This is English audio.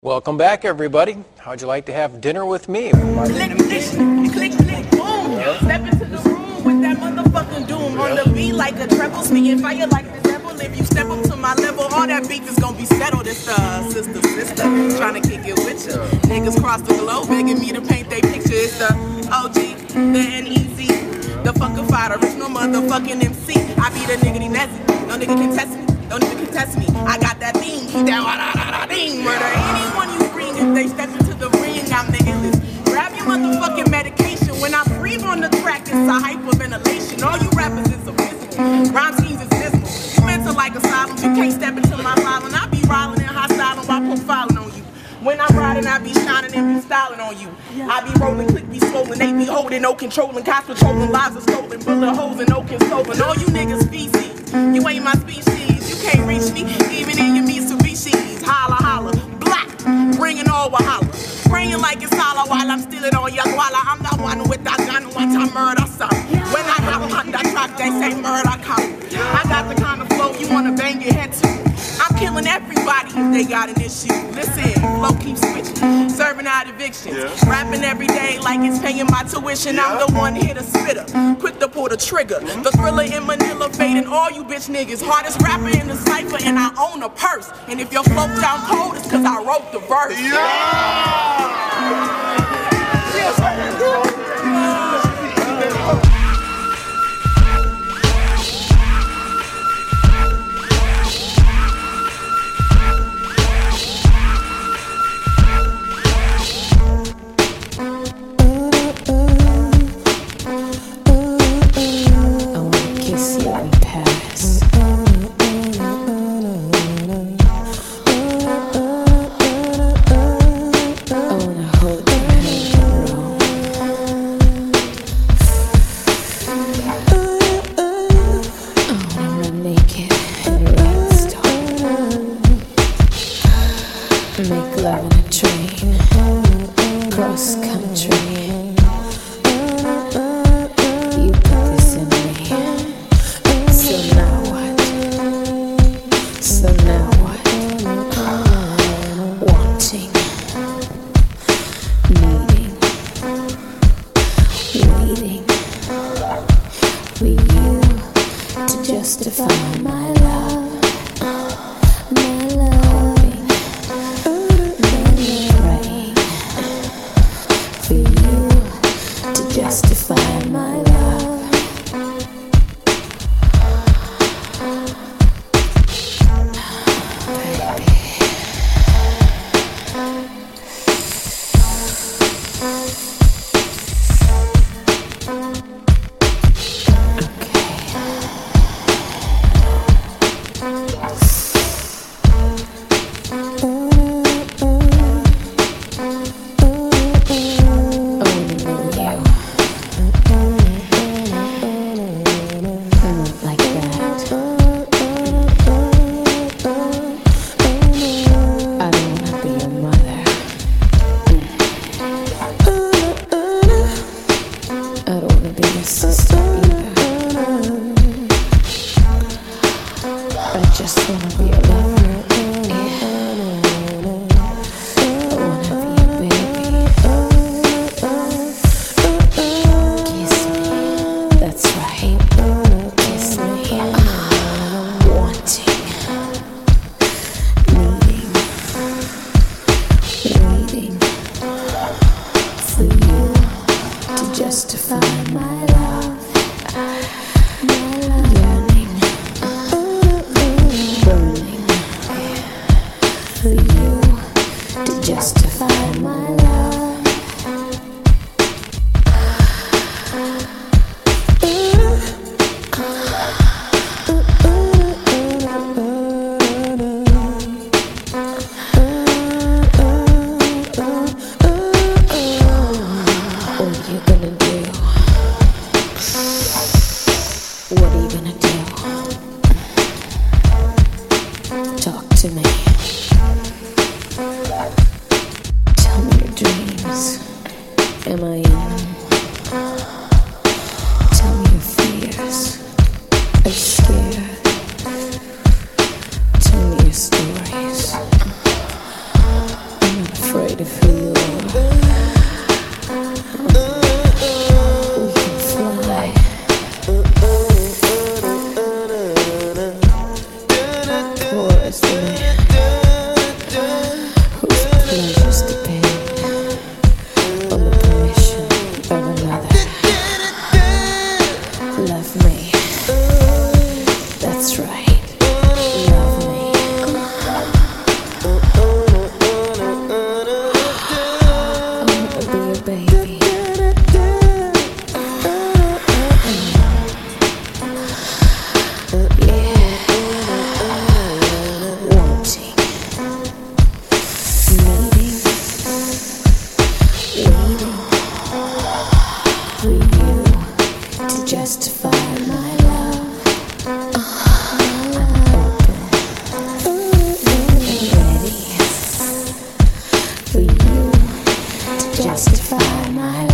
Welcome back, everybody. How'd you like to have dinner with me? Click, click, click, boom. Step into the room with that motherfucking doom. On the beat like a treble, spitting fire like the devil. If you step up to my level, all that beef is gonna be settled. It's the sister, trying to kick it with ya. Niggas cross the globe begging me to paint they picture. It's the OG, the NEZ, the fuckified original motherfucking MC. I be the nigga Nezzy. No nigga can test me. Don't even contest me. I got that thing. Keep that ding. Murder anyone you bring if they step into the ring. I'm the illest. Grab your motherfucking medication. When I breathe on the track, it's a hyperventilation. All you rappers is abysmal. Rhyme schemes is dismal. You mental like asylum. You can't step into my violin. I be rolling in hostile while profiling on you. When I'm riding, I be shining and be styling on you. I be rolling, click be swollen, they be holding, no controlling, cops patrolling, lives are stolen, bullet holes and no consoling. All you niggas feces, you ain't my species. You can't reach me, even in your Mitsubishi. Holla, holla, black, bringing all Wahala. Praying like it's hollow while I'm stealing all your guala. I'm the one with that gun, watch I murder some. When I have on that track, they say murder come. I got the kind of flow you wanna bang your head to. I'm killing everybody if they got an issue. Listen, flow keeps switching, serving out evictions. Rapping every day like it's paying my tuition. I'm the one hitter spitter, quick to pull the trigger. The thriller in Manila, fading all you bitch niggas. Hardest rapper in the cypher, and I own a purse. And if your flow sound cold, it's cause I wrote the verse. Make love in a train, cross country. You put this in me. So now what? So now what? Wanting, needing, waiting for you to justify my love. My love. Justify my love. I just wanna be a lover, yeah. I wanna be a baby. Kiss me, that's right. Kiss me. Wanting, needing, waiting for you to justify my love. My love. Yearning, burning for you to justify my love. What are you gonna do? What are you gonna do? Talk to me. Tell me your dreams. Am I in them? Tell me your fears. Are you scared? Tell me your stories. Am waiting for you. We can fly. Towards the man whose pleasures depend on the permission of another. Love me. That's right. Love me. I wanna be your baby. Yeah. Wanting, needing, waiting for you to justify my love. Ready for you to justify my love.